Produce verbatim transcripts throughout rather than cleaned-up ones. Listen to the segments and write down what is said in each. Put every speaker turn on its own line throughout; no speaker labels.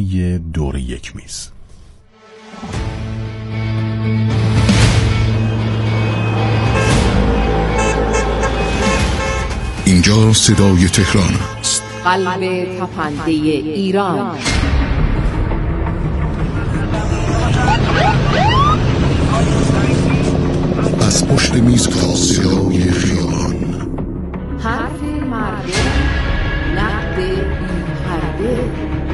دور یک میز.
اینجا صدای تهران است،
قلب تپنده ایران.
از پشت میز تا صدای خیابان،
حرف مردم، نقد بی‌پرده،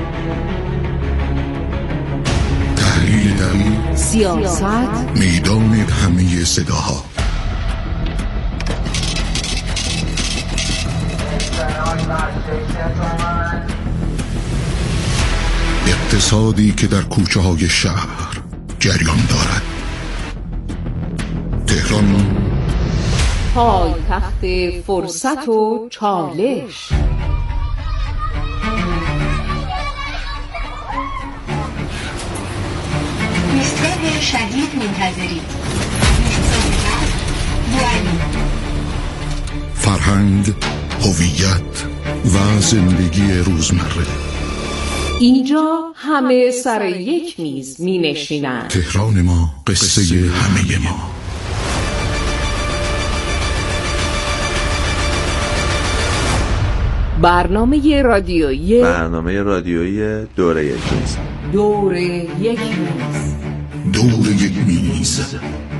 تحلیل دقیق،
سیاست،
میدان همه صداها. اقتصادی که در کوچه های شهر جریان دارد. تهران
پایتخت فرصت و چالش.
ایستگاه شدید منتظرید.
فرهنگ، هویت و زندگی روزمره.
اینجا همه سر یک میز می نشینند.
تهران ما، قصه همه ما.
برنامه رادیویی
برنامه رادیویی دور یک میز.
دور یک میز.
دور یک میز.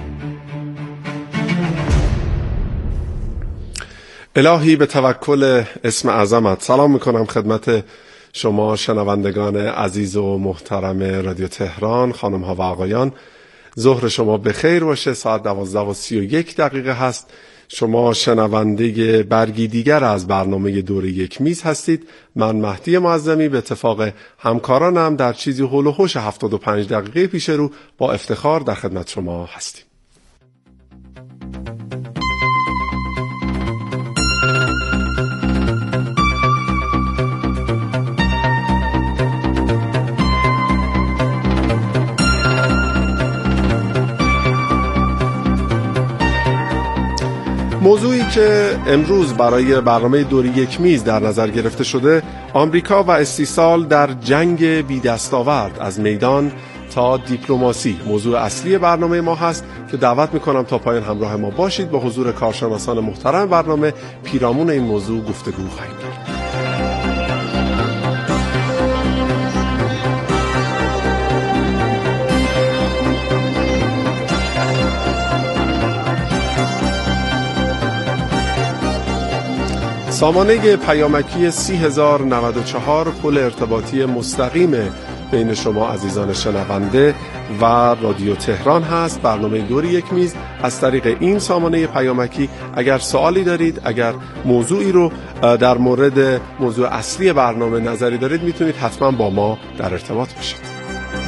الهی به توکل اسم اعظمت سلام میکنم خدمت شما شنوندگان عزیز و محترم رادیو تهران. خانم ها و آقایان، ظهر شما بخیر باشه. ساعت دوازده و سی و یک دقیقه هست. شما شنونده برگی دیگر از برنامه دور یک میز هستید. من مهدی معظمی به اتفاق همکارانم در چیزی هول و هوش هفتاد و پنج دقیقه پیش رو با افتخار در خدمت شما هستیم. موضوعی که امروز برای برنامه دور یک میز در نظر گرفته شده، آمریکا و استیصال در جنگ بی دستاورد از میدان تا دیپلماسی موضوع اصلی برنامه ما هست که دعوت میکنم تا پایان همراه ما باشید. با حضور کارشناسان محترم برنامه پیرامون این موضوع گفتگو خواهیم کرد. سامانه پیامکی سی هزار و نود و چهار پل ارتباطی مستقیم بین شما عزیزان شنونده و رادیو تهران هست. برنامه دور یک میز از طریق این سامانه پیامکی اگر سوالی دارید، اگر موضوعی رو در مورد موضوع اصلی برنامه نظری دارید، میتونید حتما با ما در ارتباط باشید.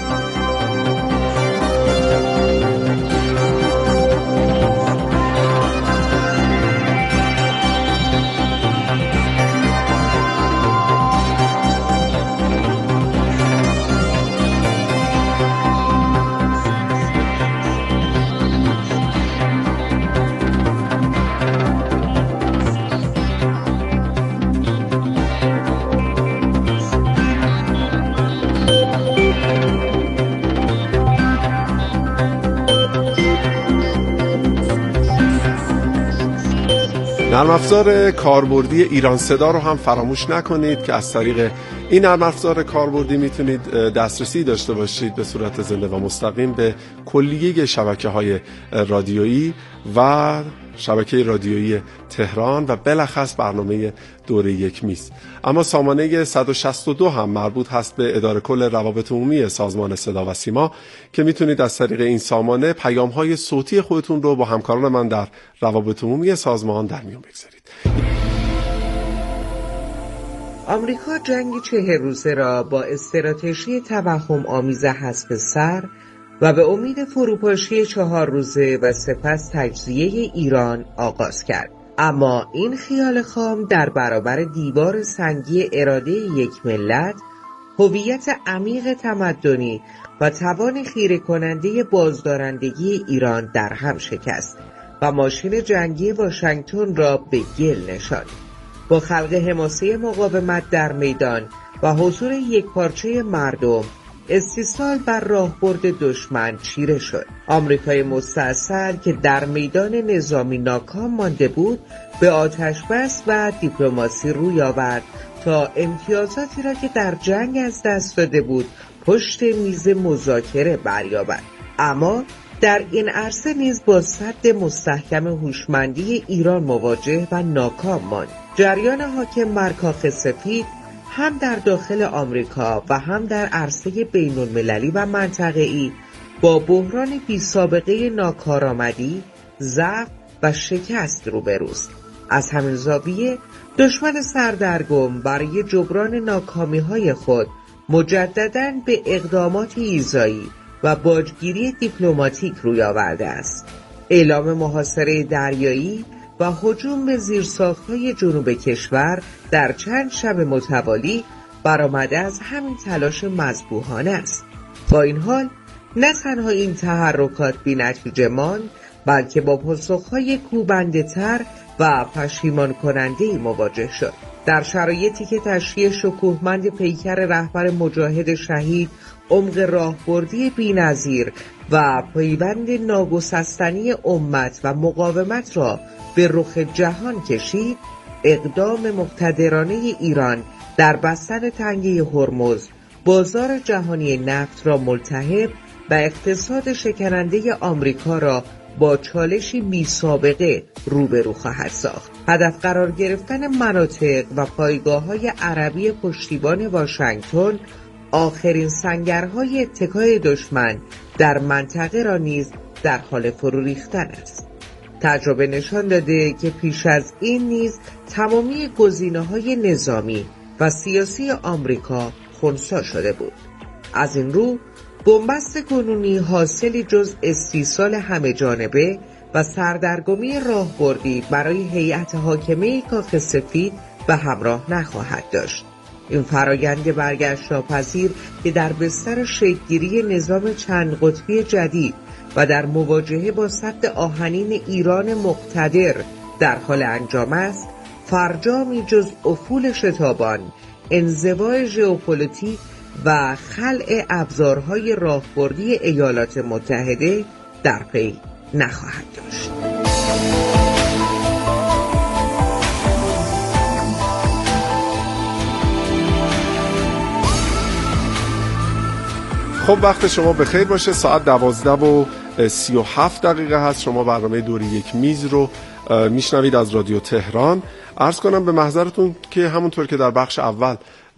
نرم افزار کاربردی ایران صدا رو هم فراموش نکنید که از طریق این نرم افزار کاربردی میتونید دسترسی داشته باشید به صورت زنده و مستقیم به کلیه شبکه‌های رادیویی و شبکه رادیویی تهران و بالاخص برنامه دور یک میز. اما سامانه صد و شصت و دو هم مربوط هست به اداره کل روابط عمومی سازمان صدا و سیما که میتونید از طریق این سامانه پیام‌های صوتی خودتون رو با همکاران من در روابط عمومی سازمان در میون بگذارید.
آمریکا جنگ چهل روزه را با استراتژی توهم آمیز حذف سر و به امید فروپاشی چهار روزه و سپس تجزیه ایران آغاز کرد. اما این خیال خام در برابر دیوار سنگی اراده یک ملت، هویت عمیق تمدنی و توان خیره کننده بازدارندگی ایران در هم شکست و ماشین جنگی واشنگتن را به گل نشاند. با خلق حماسه مقاومت در میدان و حضور یکپارچه مردم استیصال بر راهبرد دشمن چیره شد. آمریکای مستاصل که در میدان نظامی ناکام مانده بود به آتش بس و دیپلماسی روی آورد تا امتیازاتی را که در جنگ از دست داده بود پشت میز مذاکره بریابد. اما در این عرصه نیز با سد مستحکم هوشمندی ایران مواجه و ناکام ماند. جریان حاکم بر کاخ سفید هم در داخل آمریکا و هم در عرصه بین المللی و منطقه‌ای با بحران بی سابقه ناکارآمدی، ضعف و شکست روبروست. از همین زاویه دشمن سردرگم برای جبران ناکامی‌های خود مجدداً به اقدامات ایذایی و باجگیری دیپلماتیک روی آورده است. اعلام محاصره دریایی و هجوم به زیرساخت‌های جنوب کشور در چند شب متوالی برآمده از همین تلاش مذبوحانه است. با این حال نه تنها این تحرکات بی‌نتیجه ماند، بلکه با پاسخ‌های کوبنده‌تر و پشیمان کننده‌ای مواجه شد. در شرایطی که تشریح شکوهمند پیکر رهبر مجاهد شهید، عمق راهبردی بی‌نظیر و پیوند ناگسستنی امت و مقاومت را به رخ جهان کشید، اقدام مقتدرانه ایران در بستن تنگه هرمز بازار جهانی نفت را ملتهب و اقتصاد شکننده آمریکا را با چالشی بی سابقه روبرو خواهد ساخت. هدف قرار گرفتن مناطق و پایگاه‌های عربی پشتیبان واشنگتن آخرین سنگرهای اتکای دشمن در منطقه را نیز در حال فرو ریختن است. تجربه نشان داده که پیش از این نیز تمامی گزینه‌های نظامی و سیاسی آمریکا خنثی شده بود. از این رو بنبست کنونی حاصلی جز استیصال همه جانبه و سردرگمی راهبردی برای هیئت حاکمه کاخ سفید به همراه نخواهد داشت. این فرایند برگشت ناپذیر که در بستر شکل‌گیری نظام چند قطبی جدید و در مواجهه با سد آهنین ایران مقتدر در حال انجام است، فرجامی جز افول شتابان، انزوای ژئوپلیتیک و خلع ابزارهای راهبردی ایالات متحده در پی نخواهد داشت.
خب وقت شما بخیر باشه. ساعت دوازده و سی و هفت دقیقه هست. شما برنامه دوری یک میز رو میشنوید از رادیو تهران. عرض کنم به محضرتون که همونطور که در بخش اول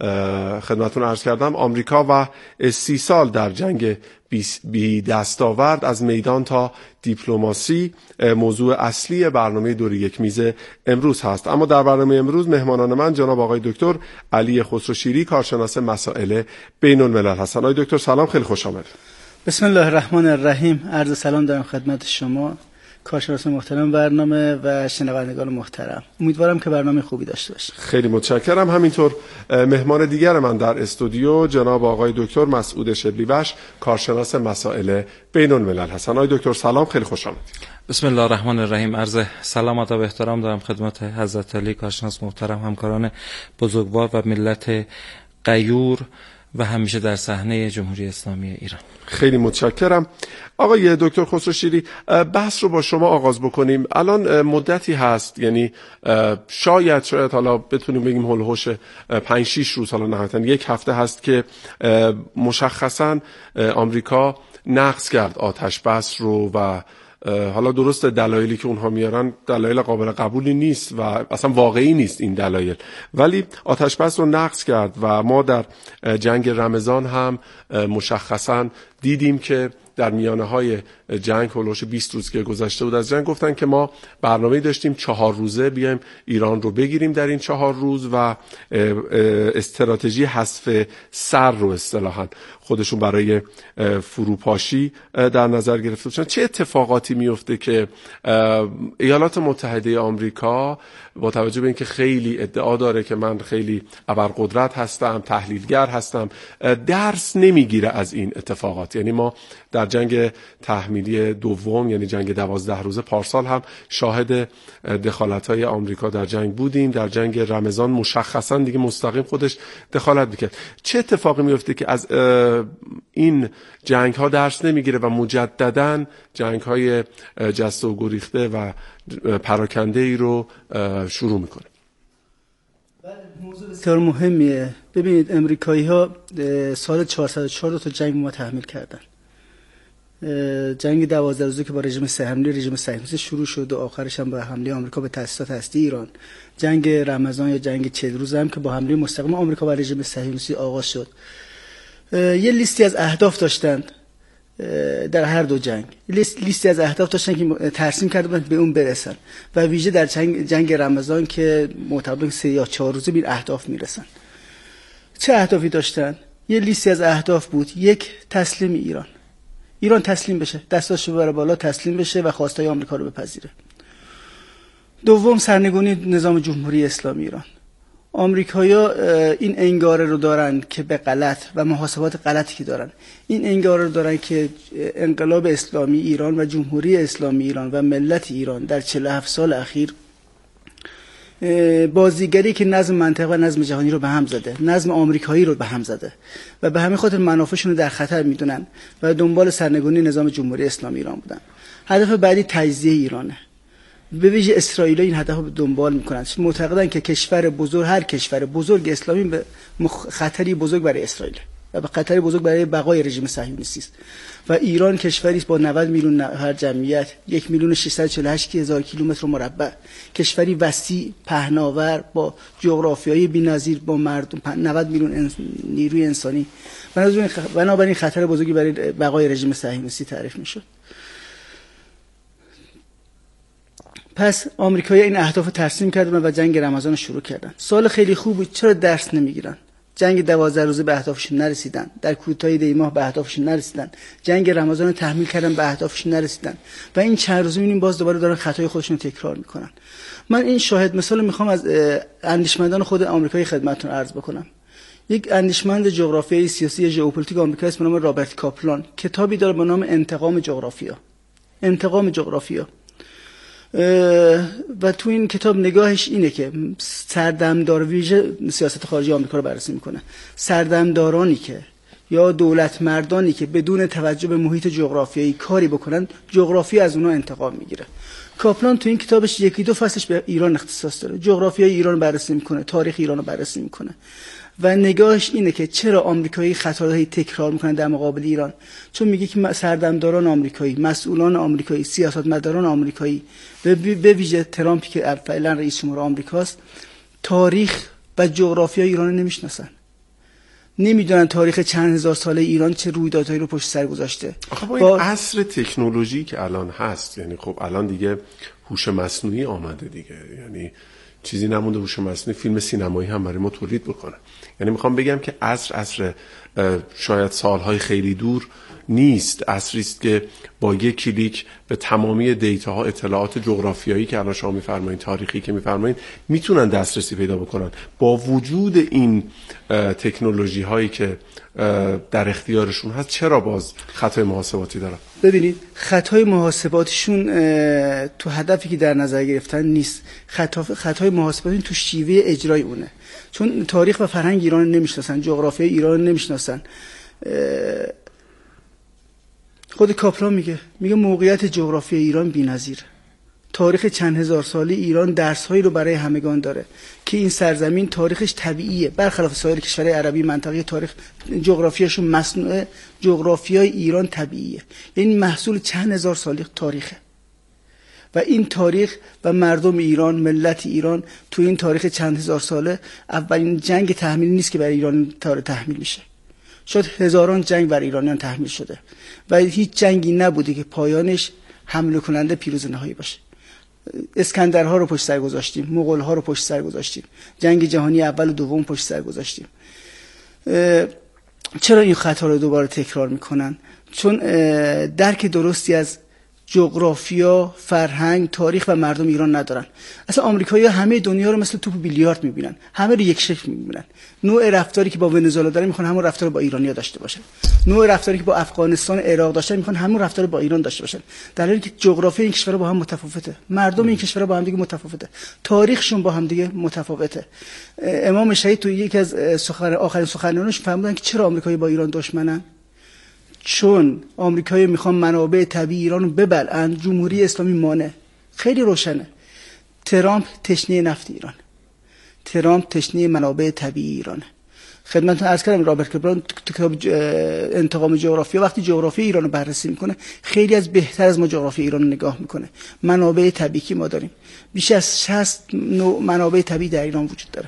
خدمتون عرض کردم، آمریکا و استیصال در جنگ بی دستاورد از میدان تا دیپلماسی موضوع اصلی برنامه دوری یک میز امروز هست. اما در برنامه امروز مهمانان من جناب آقای دکتر علی خسروشیری، کارشناس مسائل بین الملل هستند. آقای دکتر سلام، خیلی خوش آمدید.
بسم الله الرحمن الرحیم. عرض سلام دارم خدمت شما کارشناس محترم برنامه و شنوندگان محترم. امیدوارم که برنامه خوبی داشته باشید.
خیلی متشکرم. همینطور مهمان دیگر من در استودیو جناب آقای دکتر مسعود شبلیوش، کارشناس مسائل بین الملل هستند. آقای دکتر سلام، خیلی خوش آمدید.
بسم الله الرحمن الرحیم. عرض سلام و ادب و احترام دارم خدمت حضرت علی کارشناس محترم، همکاران بزرگوار و ملت غیور و همیشه در صحنه جمهوری اسلامی ایران.
خیلی متشکرم. آقای دکتر خسروشیری، بحث رو با شما آغاز بکنیم. الان مدتی هست، یعنی شاید شاید حالا بتونیم بگیم هولوش پنج شیش روز، حالا نهایتاً یک هفته هست که مشخصاً آمریکا نقض کرد آتش بس رو و حالا درست دلایلی که اونها میارن دلایل قابل قبولی نیست و اصلا واقعی نیست این دلایل، ولی آتش بس رو نقض کرد و ما در جنگ رمضان هم مشخصاً دیدیم که در میانه های جنگ هولوش بیست روز که گذشته بود از جنگ گفتن که ما برنامه داشتیم چهار روزه بیایم ایران رو بگیریم در این چهار روز و استراتژی حذف سر رو اصطلاحاً خودشون برای فروپاشی در نظر گرفته بودن. چه اتفاقاتی میفته که ایالات متحده آمریکا با توجه به اینکه خیلی ادعا داره که من خیلی ابرقدرت هستم، تحلیلگر هستم، درس نمیگیره از این اتفاقات؟ دخالت. یعنی ما در جنگ تحمیلی دوم، یعنی جنگ دوازده روزه پارسال، هم شاهد دخالت‌های آمریکا در جنگ بودیم. در جنگ رمضان مشخصاً دیگه مستقیم خودش دخالت میکرد. چه اتفاقی میفته که از این جنگ‌ها درس نمیگیره و مجدداً جنگ‌های جست و گریخته و پراکنده ای رو شروع میکنه؟
موضوع بسیار مهمیه. ببینید امریکایی ها سال چهارصد و چهار دو تا جنگ ما تحمیل کردن. جنگ دوازده روزه که با رژیم سه حمله رژیم صهیونیستی شروع شد و آخرش هم با حمله آمریکا به تأسیسات هستی ایران. جنگ رمضان یا جنگ چهل روزه هم که با حمله مستقیم آمریکا بر رژیم صهیونیستی آغاز شد. یه لیستی از اهداف داشتند در هر دو جنگ. لیست لیستی از اهداف داشتن که ترسیم کرده بودن به اون برسن و ویژه در جنگ, جنگ رمضان که معتبر سه یا چهار روزه به اهداف میرسن. چه اهدافی داشتن؟ یه لیستی از اهداف بود. یک، تسلیم ایران. ایران تسلیم بشه، دستاشو ببره بالا، تسلیم بشه و خواستای آمریکا رو بپذیره. دوم، سرنگونی نظام جمهوری اسلامی ایران. آمریکایی‌ها این انگاره رو دارن که به غلط و محاسبات غلطی که دارن، این انگاره رو دارن که انقلاب اسلامی ایران و جمهوری اسلامی ایران و ملت ایران در چهل و هفت سال اخیر بازیگری که نظم منطقه و نظم جهانی رو به هم زده، نظم آمریکایی رو به هم زده و به همین خاطر منافعشون رو در خطر میدونن و دنبال سرنگونی نظام جمهوری اسلامی ایران بودن. هدف بعدی تجزیه ایرانه. به ویژه اسرائیل این هدف رو دنبال میکنن. معتقدن که کشور بزرگ، هر کشور بزرگ اسلامی به خطری بزرگ برای اسرائیل و به خطری بزرگ برای بقای رژیم صهیونیستی است و ایران کشوری است با نود میلیون هر جمعیت، یک میلیون و ششصد و چهل و هشت هزار کیلومتر مربع، کشوری وسیع، پهناور، با جغرافیایی بی‌نظیر، با مردم نود میلیون نیروی انسانی. بنابراین خطر بزرگی برای بقای رژیم صهیونیستی تعریف میشد. پس آمریکایی‌ها این اهداف ترسیم کردن و جنگ رمضان شروع کردن. سال خیلی خوب بود. چرا درس نمیگیرن؟ جنگ دوازده روزه به اهدافشون نرسیدن، در کوتاه دی ماه به اهدافشون نرسیدن، جنگ رمضان رو تحمیل کردن به اهدافشون نرسیدن و این چند روزه می‌بینیم باز دوباره دارن خطای خودشون رو تکرار میکنن. من این شاهد مثال میخوام از اندیشمندان خود آمریکایی خدمتتون عرض بکنم. یک اندیشمند جغرافیایی سیاسی ژئوپلیتیک آمریکایی است به نام رابرت کاپلان، کتابی داره به نام انتقام جغرافیا. انتقام جغرافیا. و تو این کتاب نگاهش اینه که سردمدار ویژه سیاست خارجی آمریکا رو بررسی میکنه. سردمدارانی که یا دولت مردانی که بدون توجه به محیط جغرافیایی کاری بکنن، جغرافیا از اونها انتقام میگیره. کاپلان تو این کتابش یکی دو فصلش به ایران اختصاص داره. جغرافیای ایران رو بررسی میکنه، تاریخ ایران رو بررسی میکنه و نگاهش اینه که چرا آمریکایی خطاهایی تکرار میکنن در مقابل ایران. چون میگه که سردمداران آمریکایی، مسئولان آمریکایی، سیاستمداران آمریکایی، به ویژه ترامپی که فعلا رئیس جمهور آمریکاست، تاریخ و جغرافیای ایران رو نمیشناسن. نمیدونن تاریخ چند هزار ساله ایران چه رویدادهایی رو پشت سر گذاشته.
آخه با این با... عصر تکنولوژی که الان هست، یعنی خب الان دیگه هوش مصنوعی آمده دیگه، یعنی چیزی نمونده هوش مصنوعی فیلم سینمایی هم برای ما تولید بکنه. یعنی میخوام بگم که عصر عصر شاید سالهای خیلی دور نیست، عصری است که با یک کلیک به تمامی دیتاها، اطلاعات جغرافیایی که الان شما میفرمایید، تاریخی که میفرمایید، میتونن دسترسی پیدا بکنن. با وجود این تکنولوژی هایی که در اختیارشون هست، چرا باز خطای محاسباتی دارن؟
ببینید خطای محاسباتشون تو هدفی که در نظر گرفتن نیست. خطا خطای محاسباتی تو شیوه اجرای اونه. چون تاریخ و فرهنگ ایران نمیشناسن، جغرافیای ایران نمیشناسن. خود کاپلان میگه میگه موقعیت جغرافی ایران بی‌نظیره. تاریخ چند هزار سالی ایران درس‌هایی رو برای همگان داره که این سرزمین تاریخش طبیعیه، برخلاف سایر کشورهای عربی منطقه تاریخ جغرافیاشون مصنوعه. جغرافیای ایران طبیعیه، یعنی محصول چند هزار سالی تاریخه و این تاریخ و مردم ایران، ملت ایران تو این تاریخ چند هزار ساله اولین جنگ تحمیلی نیست که برای ایران تحمیل میشه. شاید هزاران جنگ بر ایرانیان تحمیل شده و هیچ جنگی نبوده که پایانش حمله کننده پیروز نهایی باشه. اسکندرها رو پشت سر گذاشتیم، مغول‌ها رو پشت سر گذاشتیم، جنگ جهانی اول و دوم پشت سر گذاشتیم. چرا این خطا رو دوباره تکرار میکنن؟ چون درک درستی از جغرافیا، فرهنگ، تاریخ و مردم ایران ندارن. اصلا آمریکایی‌ها همه دنیا رو مثل توپ بیلیارد می‌بینن، همه رو یک شکل می‌بینن. نوع رفتاری که با ونزوئلا دارن می‌خوان همون رفتار با ایرانی‌ها داشته باشن. نوع رفتاری که با افغانستان، عراق داشتن می‌خوان همون رفتار با ایران داشته باشن. در حالی که جغرافی این کشورها با هم متفاوته، مردم این کشورها با هم دیگه متفاوته، تاریخشون با هم دیگه متفاوته. امام شهید تو یکی از سخن آخرین سخنرانیش فرمودن که چرا آمریکایی با ایران دشمنن؟ چون آمریکایی میخوان منابع طبیعی ایران رو ببلعن، جمهوری اسلامی مانع. خیلی روشنه. ترامپ تشنه نفت ایران، ترامپ تشنه منابع طبیعی ایرانه. خدمتتون عرض کردم رابرت کبران تو کتاب انتقام جغرافیا وقتی جغرافی ایران رو بررسی میکنه خیلی از بهتر از ما جغرافی ایران رو نگاه میکنه. منابع طبیعی که ما داریم بیش از شصت نوع منابع طبیعی در ایران وجود داره.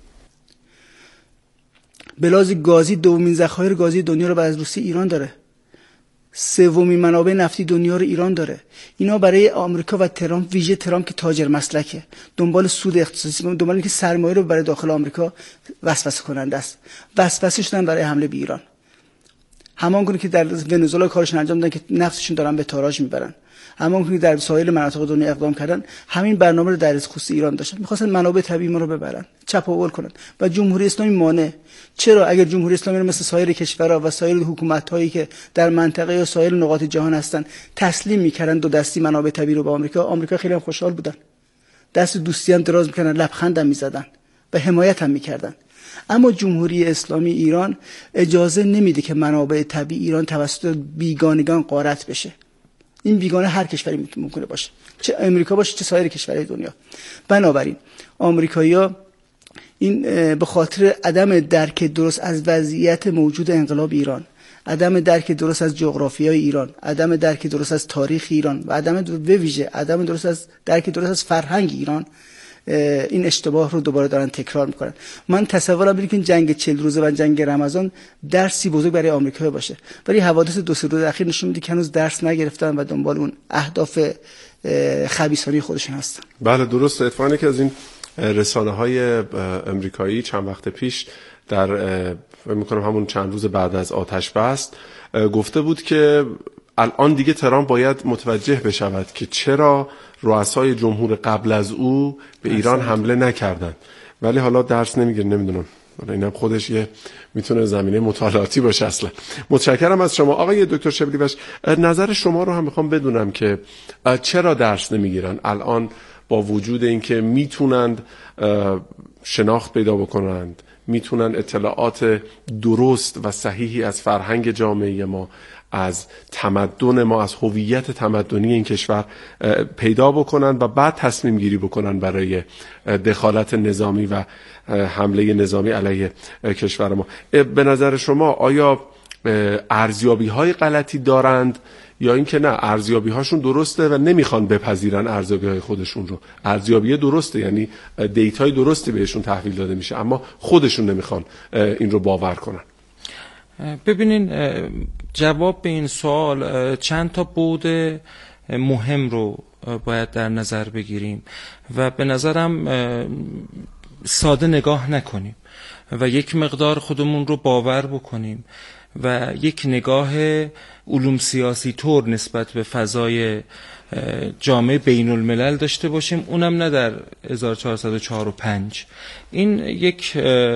بلاز گازی دومین ذخایر گازی دنیا رو بعد از روسیه ایران داره. سومین منابع نفتی دنیا رو ایران داره. اینا برای آمریکا و ترامپ، ویژه ترامپ که تاجر مسلکه، دنبال سود اقتصادی، دنبال اینکه سرمایه رو برای داخل آمریکا وسوسه کننده است. وسوسه شدن برای حمله به ایران. همانگونه که در ونزوئلا کارشون انجام دادن که نفتشون دارن به تاراج میبرن. همانگونه که در سایر مناطق دنیا اقدام کردن، همین برنامه رو در خصوص ایران داشتن. می‌خواستن منابع طبیعی ما رو ببرن، چپاول کنن و جمهوری اسلامی مانع. چرا؟ اگر جمهوری اسلامی رو مثل سایر کشورها و سایر حکومت‌هایی که در منطقه یا سایر نقاط جهان هستن تسلیم می‌کردن دو دستی منابع طبیعی رو به آمریکا، آمریکا خیلی هم خوشحال بودن. دست دوستی هم دراز می‌کردن، لبخند هم می‌زدن و حمایت هم می‌کردن. اما جمهوری اسلامی ایران اجازه نمیده که منابع طبیعی ایران توسط بیگانگان غارت بشه. این بیگانه هر کشوری ممکنه باشه، چه امریکا باشه چه سایر کشورهای دنیا. بنابراین آمریکایی‌ها این به خاطر عدم درک درست از وضعیت موجود انقلاب ایران، عدم درک درست از جغرافیای ایران، عدم درک درست از تاریخ ایران و عدم به ویژه عدم درست از درک درست از فرهنگ ایران، این اشتباه رو دوباره دارن تکرار میکنن. من تصورم اینه که این جنگ چهل روزه و جنگ رمضان درسی بزرگ برای آمریکا باشه، ولی حوادث دو سه روز اخیر نشون میده که هنوز درس نگرفتن و دنبال اون اهداف خبیثانه خودشون هستن.
بله درست. اتفاقی که از این رسانه‌های امریکایی چند وقت پیش در فکر می‌کنم همون چند روز بعد از آتش بس گفته بود که الان دیگه ترامپ باید متوجه بشود که چرا رؤسای جمهور قبل از او به ایران حمله نکردند، ولی حالا درس نمیگیره. نمیدونم، اینم خودش یه میتونه زمینه مطالعاتی باشه. اصلا متشکرم از شما آقای دکتر شبلیوش. نظر شما رو هم میخوام بدونم که چرا درس نمیگیرن الان با وجود اینکه میتونند شناخت پیدا بکنند، میتونن اطلاعات درست و صحیحی از فرهنگ جامعه ما، از تمدن ما، از هویت تمدنی این کشور پیدا بکنن و بعد تصمیم گیری بکنن برای دخالت نظامی و حمله نظامی علیه کشور ما. به نظر شما آیا ارزیابی های غلطی دارند یا اینکه نه ارزیابی هاشون درسته و نمیخوان بپذیرن ارزیابی های خودشون رو؟ ارزیابی درسته، یعنی دیتای درستی بهشون تحویل داده میشه اما خودشون نمیخوان این رو باور کنن.
ببینین جواب به این سوال چند تا بود مهم رو باید در نظر بگیریم و به نظرم ساده نگاه نکنیم و یک مقدار خودمون رو باور بکنیم و یک نگاه علوم سیاسی طور نسبت به فضای جامعه بین الملل داشته باشیم، اونم نه در هزار و چهارصد و چهار و پنج. این یک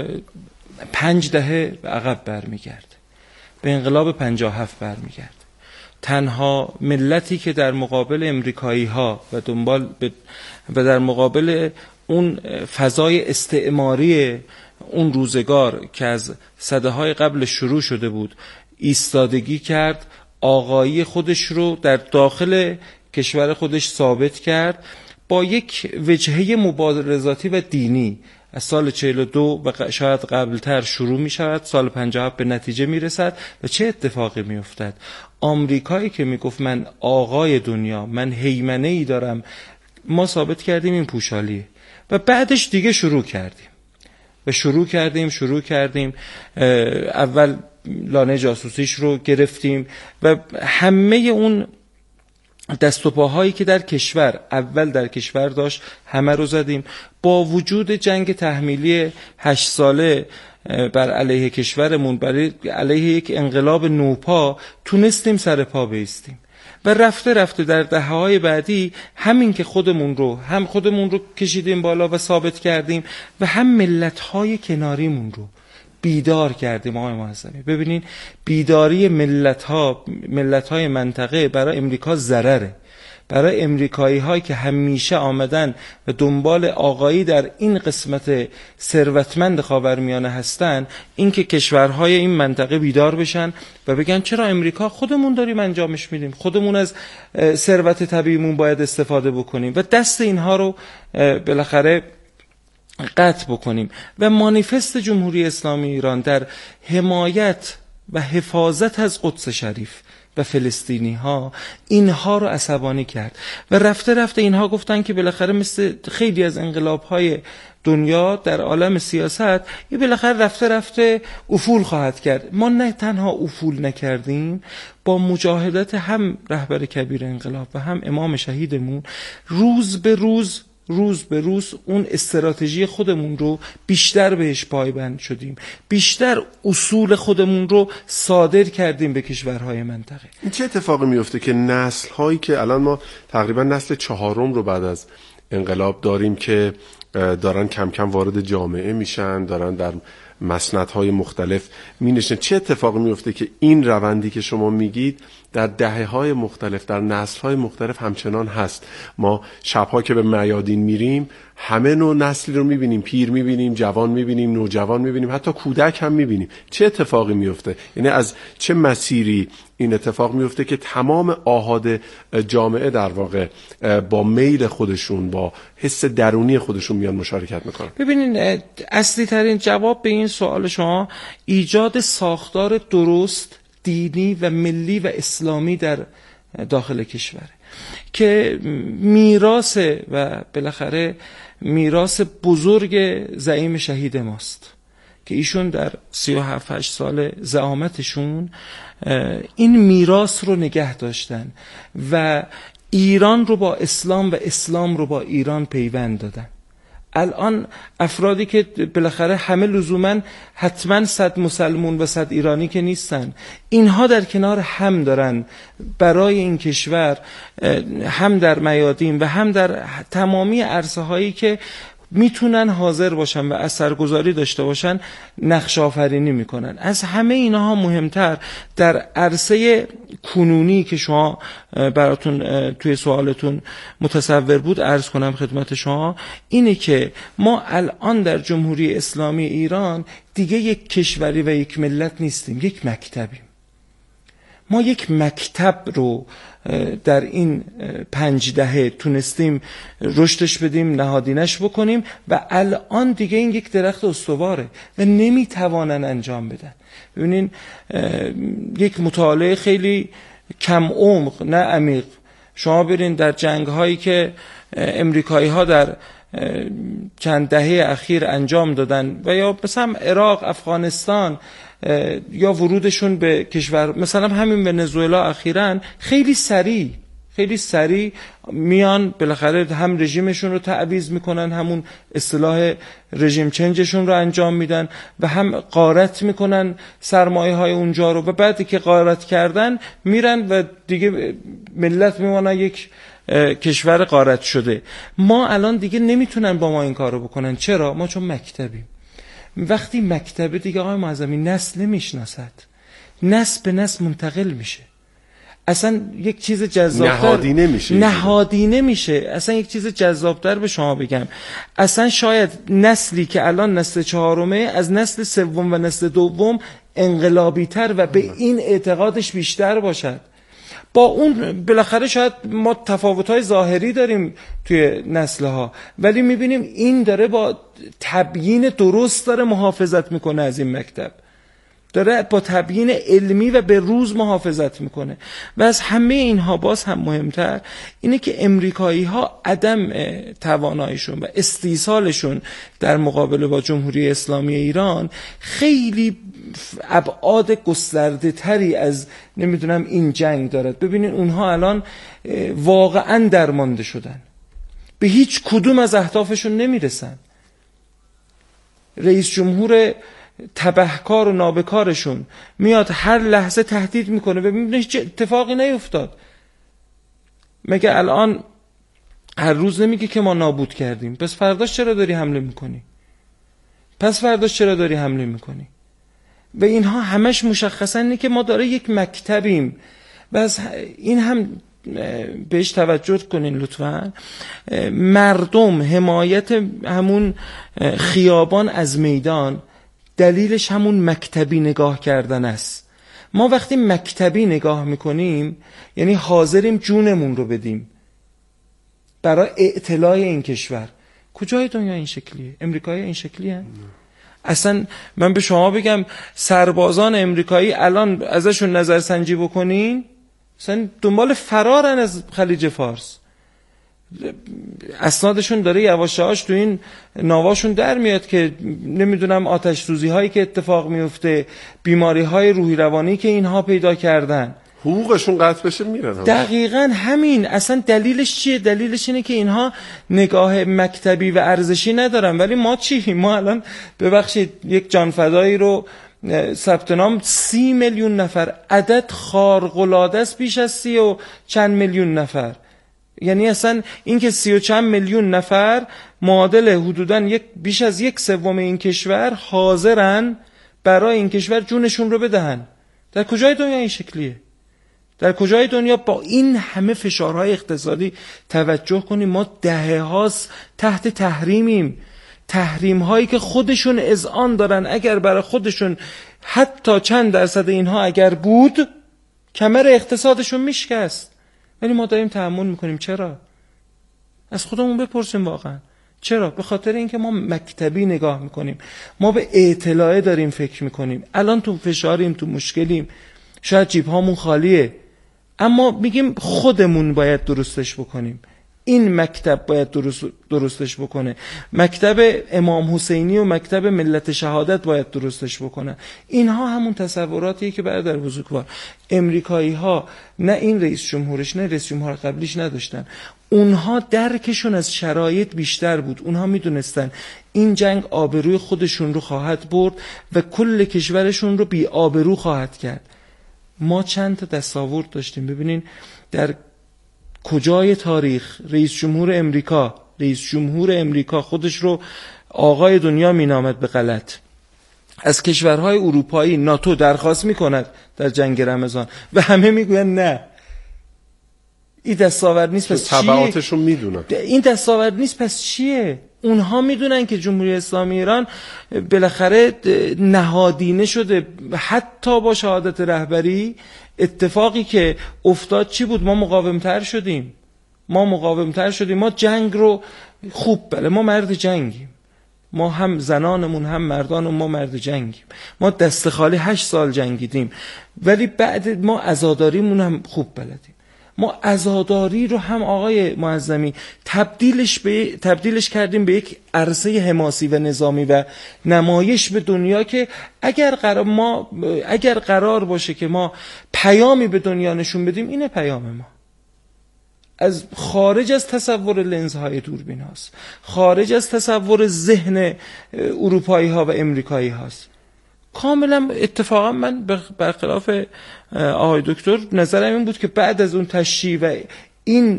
پنج دهه به عقب برمیگرده، به انقلاب پنجاه و هفت برمیگرده. تنها ملتی که در مقابل امریکایی ها و دنبال و در مقابل اون فضای استعماری اون روزگار که از سده های قبل شروع شده بود ایستادگی کرد، آقایی خودش رو در داخل کشور خودش ثابت کرد با یک وجهه مبارزاتی و دینی. از سال چهل و دو و شاید قبلتر شروع می شود، سال پنجاه و هفت به نتیجه می رسد و چه اتفاقی می افتد؟ آمریکایی که می گفت من آقای دنیا، من هیمنه ای دارم، ما ثابت کردیم این پوشالیه و بعدش دیگه شروع کردیم و شروع کردیم شروع کردیم اول لانه جاسوسیش رو گرفتیم و همه اون دست و پاهایی که در کشور اول در کشور داشت همه رو زدیم. با وجود جنگ تحمیلی هشت ساله بر علیه کشورمون، برای علیه یک انقلاب نوپا، تونستیم سر پا بایستیم و رفته رفته در دهه‌های بعدی همین که خودمون رو هم خودمون رو کشیدیم بالا و ثابت کردیم و هم ملت‌های کناریمون رو بیدار کردیم. آقای معظمی ببینین بیداری ملت‌ها ملت‌های منطقه برای امریکا ضرره، برای امریکایی هایی که همیشه آمدن و دنبال آقایی در این قسمت ثروتمند خاورمیانه هستن، این که کشورهای این منطقه بیدار بشن و بگن چرا امریکا خودمون داریم انجامش میدیم، خودمون از ثروت طبیعیمون باید استفاده بکنیم و دست اینها رو بالاخره قطع بکنیم. و مانیفست جمهوری اسلامی ایران در حمایت و حفاظت از قدس شریف و فلسطینی ها اینها رو عصبانی کرد و رفته رفته اینها گفتن که بالاخره مثل خیلی از انقلاب های دنیا در عالم سیاست یه بالاخره رفته رفته افول خواهد کرد. ما نه تنها افول نکردیم، با مجاهدت هم رهبر کبیر انقلاب و هم امام شهیدمون روز به روز روز به روز اون استراتژی خودمون رو بیشتر بهش پایبند شدیم، بیشتر اصول خودمون رو صادر کردیم به کشورهای منطقه.
این چه اتفاقی میفته که نسل هایی که الان ما تقریبا نسل چهارم رو بعد از انقلاب داریم که دارن کم کم وارد جامعه میشن، دارن در مسندهای مختلف مینشن، چه اتفاقی میفته که این روندی که شما میگید در دهه‌های مختلف در نسل‌های مختلف همچنان هست؟ ما شب‌ها که به میادین میریم همه نوع نسلی رو میبینیم، پیر میبینیم، جوان میبینیم، نوجوان میبینیم، حتی کودک هم میبینیم. چه اتفاقی میفته؟ یعنی از چه مسیری این اتفاق میفته که تمام آحاد جامعه در واقع با میل خودشون، با حس درونی خودشون میان مشارکت میکنن؟
ببینین اصلی ترین جواب به این سوال شما ایجاد ساختار درست دینی و ملی و اسلامی در داخل کشوره که میراث و بالاخره میراث بزرگ زعیم شهید ماست که ایشون در سی و هفت هشت سال زعامتشون این میراث رو نگه داشتن و ایران رو با اسلام و اسلام رو با ایران پیوند دادن. الان افرادی که بالاخره همه لزومن حتما صد مسلمون و صد ایرانی که نیستن، اینها در کنار هم دارن برای این کشور هم در میادین و هم در تمامی عرصه هایی که میتونن حاضر باشن و اثرگذاری داشته باشن نقش آفرینی میکنن. از همه اینها مهمتر در عرصه کنونی که شما براتون توی سوالتون متصور بود عرض کنم خدمت شما، اینه که ما الان در جمهوری اسلامی ایران دیگه یک کشوری و یک ملت نیستیم، یک مکتبیم. ما یک مکتب رو در این پنج دهه تونستیم رشدش بدیم، نهادینش بکنیم و الان دیگه این یک درخت استواره و نمیتوانن انجام بدن. ببینین یک مطالعه خیلی کم عمق نه عمیق، شما برین در جنگ هایی که امریکایی ها در چند دهه اخیر انجام دادن و یا مثلا عراق، افغانستان یا ورودشون به کشور مثلا همین ونزوئلا اخیراً خیلی سریع خیلی سریع میان بالاخره هم رژیمشون رو تعویض میکنن، همون اصطلاح رژیم چنجشون رو انجام میدن و هم غارت میکنن سرمایه های اونجا رو و بعدی که غارت کردن میرن و دیگه ملت میمونن یک کشور غارت شده. ما الان دیگه نمیتونن با ما این کارو بکنن. چرا؟ ما چون مکتبیم. وقتی مکتبه دیگه آقای معظمی نسل نمیشناسد، نسل به نسل منتقل میشه، اصلا یک چیز جذابتر
نهادینه میشه
نهادینه میشه اصلا یک چیز جذابتر به شما بگم، اصلا شاید نسلی که الان نسل چهارمه از نسل سوم و نسل دوم انقلابی تر و به این اعتقادش بیشتر باشد. با اون بالاخره شاید ما تفاوت‌های ظاهری داریم توی نسل‌ها، ولی می‌بینیم این داره با تبیین درست داره محافظت میکنه از این مکتب، داره با تبیین علمی و به روز محافظت میکنه. و از همه اینها باز هم مهمتر اینه که امریکایی ها عدم تواناییشون و استیصالشون در مقابله با جمهوری اسلامی ایران خیلی ابعاد گسترده تری از نمیدونم این جنگ دارد. ببینین اونها الان واقعا درمانده شدن، به هیچ کدوم از اهدافشون نمیرسن. رئیس جمهور تبهکار و نابکارشون میاد هر لحظه تهدید میکنه و میبینه هیچ اتفاقی نیفتاد. مگه الان هر روز نمیگه که ما نابود کردیم؟ پس فرداش چرا داری حمله میکنی؟ پس فرداش چرا داری حمله میکنی؟ و اینها همش مشخصا اینه که ما داره یک مکتبیم. بس این هم بهش توجه کنین لطفا. مردم حمایت همون خیابان از میدان دلیلش همون مکتبی نگاه کردن است. ما وقتی مکتبی نگاه میکنیم یعنی حاضریم جونمون رو بدیم برای اعتلاع این کشور. کجای دنیا این شکلیه؟ امریکایی این شکلیه؟ اصلا من به شما بگم سربازان امریکایی الان ازشون نظرسنجی بکنین اصلا دنبال فرارن از خلیج فارس. اسنادشون داره یواش یواش تو این ناواشون در میاد که نمیدونم آتش سوزی هایی که اتفاق میفته، بیماری های روحی روانی که اینها پیدا کردن،
حقوقشون قطع بشه میرن.
دقیقاً همین. اصلا دلیلش چیه؟ دلیلش اینه که اینها نگاه مکتبی و ارزشی ندارن. ولی ما چی؟ ما الان ببخشید یک جانفدایی رو ثبت نام سی میلیون نفر، عدد خارق‌العاده است، بیش از سی و چند میلیون نفر. یعنی اصلا این که سی و چند میلیون نفر معادل حدوداً یک بیش از یک سوم این کشور حاضرن برای این کشور جونشون رو بدهن. در کجای دنیا این شکلیه؟ در کجای دنیا با این همه فشارهای اقتصادی؟ توجه کنیم ما دهه هاست تحت تحریمیم. تحریم هایی که خودشون اذعان دارن اگر برای خودشون حتی چند درصد اینها اگر بود کمر اقتصادشون میشکست، ولی ما داریم تحمل میکنیم. چرا؟ از خودمون بپرسیم واقعا چرا؟ به خاطر اینکه ما مکتبی نگاه میکنیم، ما به اطلاع داریم فکر میکنیم. الان تو فشاریم، تو مشکلیم، شاید جیب هامون خالیه، اما میگیم خودمون باید درستش بکنیم. این مکتب باید درست درستش بکنه. مکتب امام حسینی و مکتب ملت شهادت باید درستش بکنه. اینها همون تصوراتیه که برادر بزرگوار امریکایی ها، نه این رئیس جمهورش نه رئیس جمهور قبلیش نداشتن. اونها درکشون از شرایط بیشتر بود. اونها میدونستن این جنگ آبروی خودشون رو خواهد برد و کل کشورشون رو بی آبرو خواهد کرد. ما چند تا تصاور داشتیم. ببینین در کجای تاریخ رئیس جمهور امریکا رئیس جمهور امریکا خودش رو آقای دنیا مینامد به غلط، از کشورهای اروپایی ناتو درخواست میکند در جنگ رمضان و همه میگوین نه این دستاورد نیست. پس چیه؟
تبعاتشون میدونن
این دستاورد نیست. پس چیه؟ اونها میدونن که جمهوری اسلامی ایران بالاخره نهادینه شده. حتی با شهادت رهبری اتفاقی که افتاد چی بود؟ ما مقاومتر شدیم. ما مقاومتر شدیم. ما جنگ رو خوب بله ما مرد جنگیم. ما هم زنانمون هم مردانمون ما مرد جنگیم. ما دست خالی هشت سال جنگیدیم، ولی بعد ما عزاداریمون هم خوب بلدیم. ما عزاداری رو هم آقای معظمی تبدیلش به تبدیلش کردیم به یک عرصه حماسی و نظامی و نمایش به دنیا که اگر قرار ما اگر قرار باشه که ما پیامی به دنیا نشون بدیم، اینه پیام ما. از خارج از تصور لنزهای دوربین هاست، خارج از تصور ذهن اروپایی ها و امریکایی هاست. کاملا اتفاقا من برخلاف آقای دکتر نظرم این بود که بعد از اون تشییع و این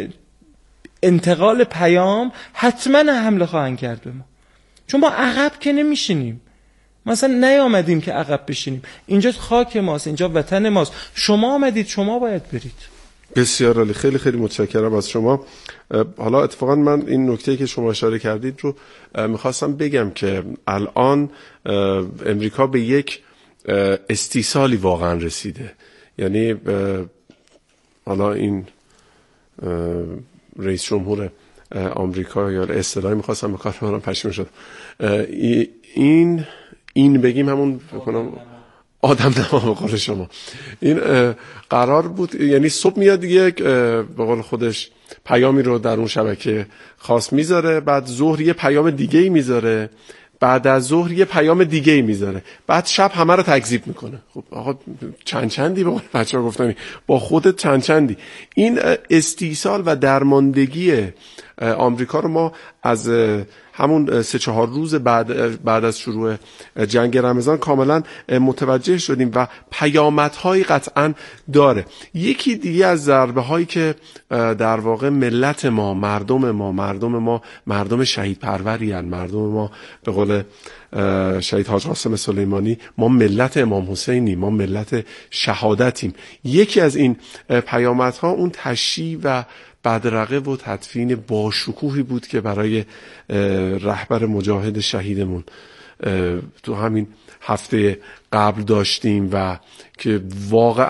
انتقال پیام حتما حمله خواهند کرد به ما، چون ما عقب که نمیشینیم. مثلا نیامدیم که عقب بشینیم. اینجا خاک ماست، اینجا وطن ماست. شما آمدید، شما باید برید.
بسیار عالی، خیلی خیلی متشکرم از شما. حالا اتفاقا من این نکته که شما اشاره کردید رو میخواستم بگم که الان امریکا به یک استیصالی واقعا رسیده. یعنی حالا این رئیس جمهور آمریکا یا اصطلاحی میخواستم به کار ببرم پشیمون شدم، این این بگیم همون بکنم آدم نما به قول شما. این قرار بود یعنی صبح میاد یک به قول خودش پیامی رو در اون شبکه خاص میذاره، بعد ظهر یه پیام دیگه ای میذاره، بعد از ظهر یه پیام دیگه ای میذاره، بعد شب همه رو تکذیب میکنه. خب آقا چند چندی به قول بچه‌ها گفتم با خودت چند چندی. این استیصال و درماندگی آمریکا رو ما از همون سه چهار روز بعد بعد از شروع جنگ رمضان کاملا متوجه شدیم و پیامدهایی قطعا داره. یکی دیگه از ضربه هایی که در واقع ملت ما، مردم ما مردم ما مردم شهید پروری هستند، مردم ما به قول شهید حاج قاسم سلیمانی ما ملت امام حسینیم، ما ملت شهادتیم. یکی از این پیامدها اون تشییع و بدرقه و تدفین باشکوهی بود که برای رهبر مجاهد شهیدمون تو همین هفته قبل داشتیم و که واقعا